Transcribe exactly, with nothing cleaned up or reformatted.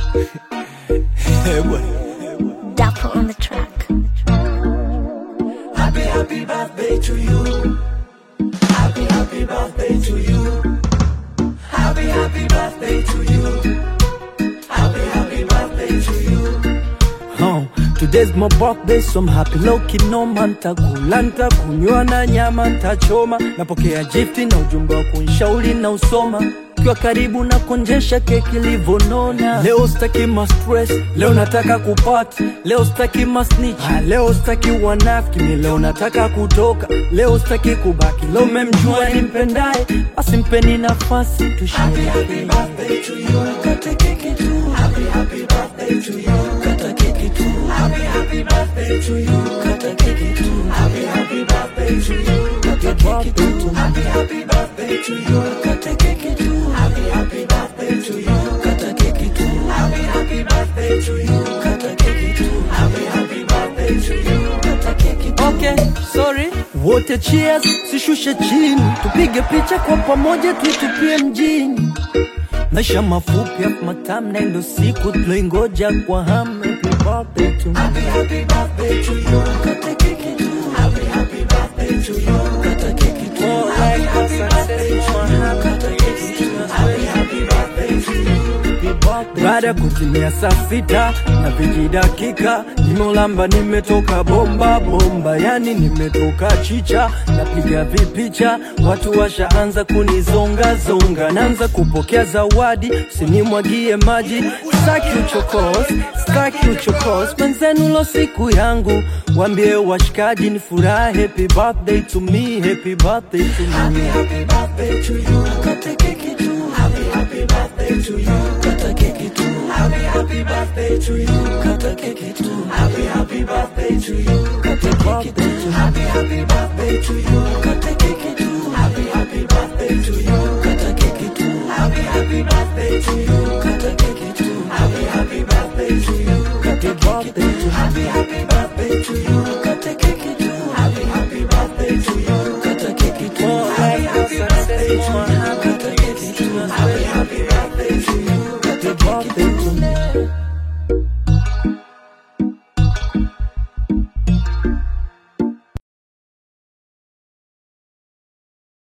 Hey boy. Dapper on the track. Happy, happy birthday to you. Happy, happy birthday to you. Happy, happy birthday to you. Happy, happy birthday to you. Oh, today's my birthday, so I'm happy loki no manta kulanta kunywa na nyama ntachoma. Napokea gifti na ujumbe wa kunishauri na usoma. Kwa karibu na konjesha keki livonona. Leo staki ma stress, leo nataka kupati. Leo staki ma snitch, ah, leo staki wanafiki. Mi leo nataka kutoka, leo staki kubaki. Leo memjua nimpendaye, basi mpeni nafasi tushie. Happy, happy birthday to you. Kata keki tu. Happy, happy birthday to you. Kata keki tu. Happy, happy birthday to you. Kata keki tu. Happy, happy birthday to you. Kata keki tu. Happy, happy birthday to you. Kata keki tu. Happy, happy birthday to you. Kata keki tu. Happy, happy birthday to you. Kata keki tu. Happy, happy birthday to you. Kata keki tu. Okay, sorry. Wote cheers, sishushe chini. Tupige picha kwa pamoja tutupie mjini. Maisha mafupi hapa matamu na ndo siku tuloingoja kwa hamu. Happy birthday to me. Happy, happy birthday to you. Kata keki tu. Happy, happy birthday to you. Kata keki tu. Happy, happy birthday to you. Kata keki tu. Happy, happy birthday to you. Baada kutimia saa sita na viji dakika, nimeulamba nimetoka bomba bomba, yani nimetoka chicha. Napiga vipicha, watu washaanza kunizonga zonga. Naanza kupokea zawadi, usinimwagie maji. Staki uchokos, staki uchokos. Mwenzenu lo siku yangu, wambie washikaji ni furaha. Happy birthday to me, happy birthday to me. Happy, happy birthday to you. Kata keki tu. Happy, happy birthday to you. Kata keki tu. Happy, happy birthday to you. Kata keki tu. Happy, happy birthday to you. Kata keki tu. Happy, happy birthday to you. Kata keki tu. Happy, happy birthday to you. Kata keki tu. Happy, happy birthday to you. Kata keki tu. Happy, happy birthday to you. Kata keki tu. Happy, happy birthday to you.